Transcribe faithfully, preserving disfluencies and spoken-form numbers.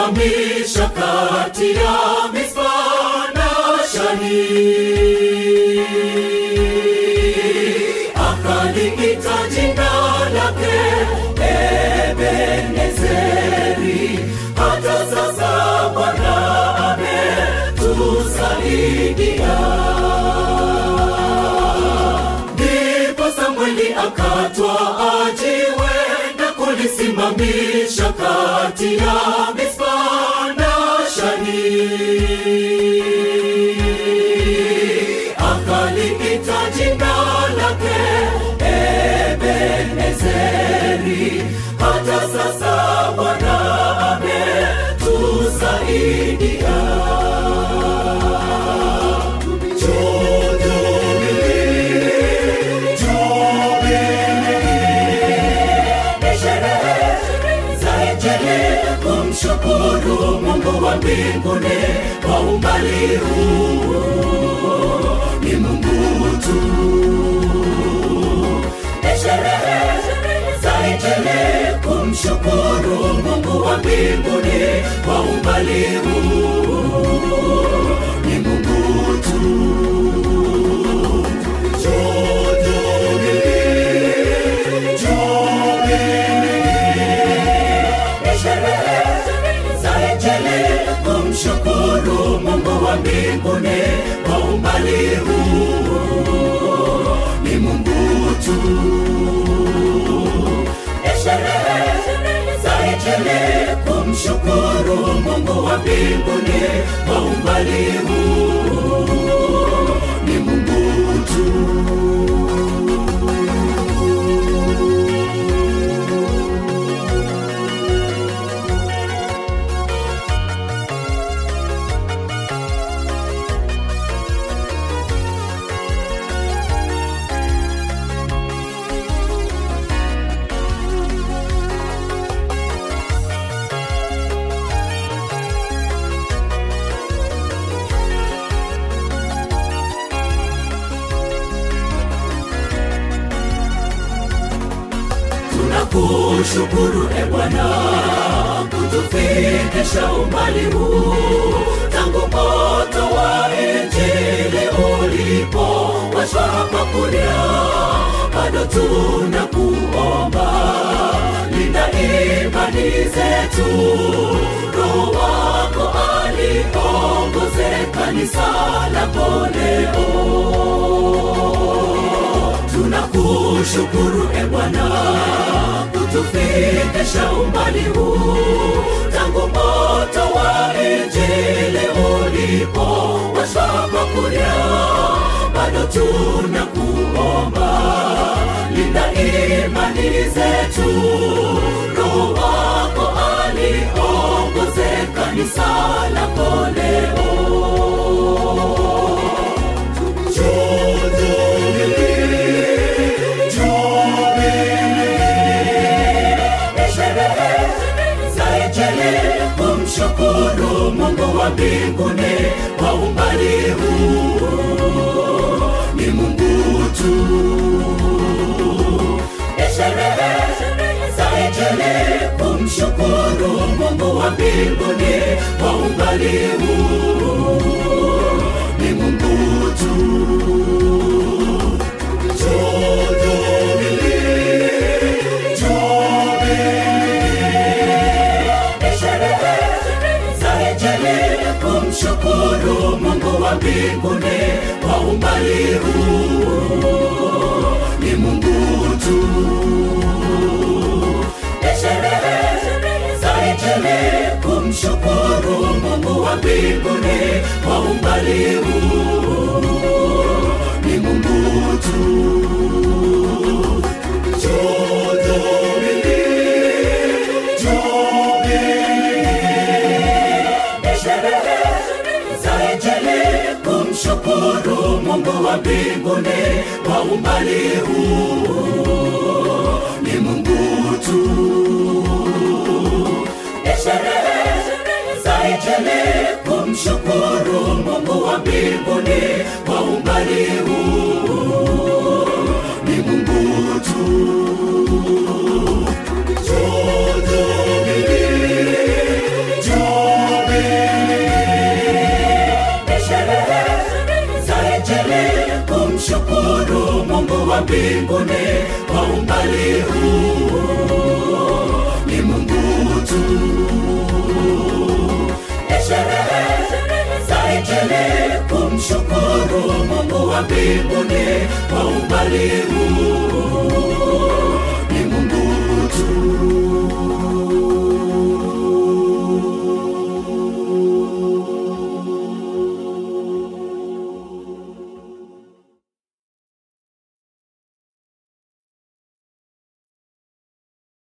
kunisimamisha kati ya Mispa na Shani. Akaniita jina lake Ebenezeri, hata sasa Bwana ametusaidia. Ndipo Samweli akatwaa jiwe na kulisimamisha kati ya Mispa na Shani. Akaliita jina lake Ebenezeri, hata sasa Bwana ametusaidia. Shukuru Mungu wa mbinguni kwa umbali huu, ni Mungu tu. Sherehe za Injili kumshukuru Mungu wa mbinguni kwa umbali huu, ni Mungu tu. Kumshukuru Mungu wa mbinguni kwa umbali huu, ni Mungu tu. Sherehe za Injili kumshukuru Mungu wa mbinguni kwa umbali huu, ni Mungu tu. Kushukuru e Bwana kutufikisha umbali huu, tangu moto wa Injili ulipo washwa hapa kulia, bado tunakuomba linda imani zetu. Roho wako aliongoze kanisa lako leo. Tunakushukuru e Bwana kutufikisha umbali huu, tangu moto wa Injili ulipo washwa hapa kulia, bado tunakuomba linda imani zetu. Roho wako aliongoze kanisa lako leo. Kumshukuru Mungu wa mbinguni kwa umbali huu, ni Mungu tu. Sherehe za Injili kumshukuru Mungu wa mbinguni kwa umbali huu, ni Mungu tu. Kumshukuru Mungu wa mbinguni kwa umbali huu, ni Mungu tu. Sherehe za Injili kumshukuru Mungu wa mbinguni kwa umbali huu, ni Mungu tu. Kumshukuru Mungu wa mbinguni kwa umbali huu, ni Mungu tu. Sherehe za Injili kumshukuru Mungu wa mbinguni kwa umbali huu, ni Mungu tu. Jojo, mbinguni kwa umbali huu ni Mungu tu. Ni sherehe za Injili kumshukuru Mungu wa mbinguni kwa umbali huu.